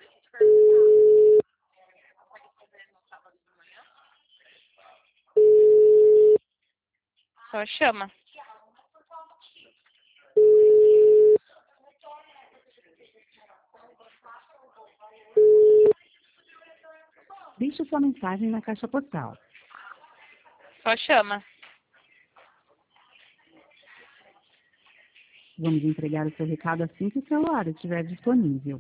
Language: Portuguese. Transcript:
Só chama. Deixe sua mensagem na caixa postal. Só chama. Vamos entregar o seu recado assim que o celular estiver disponível.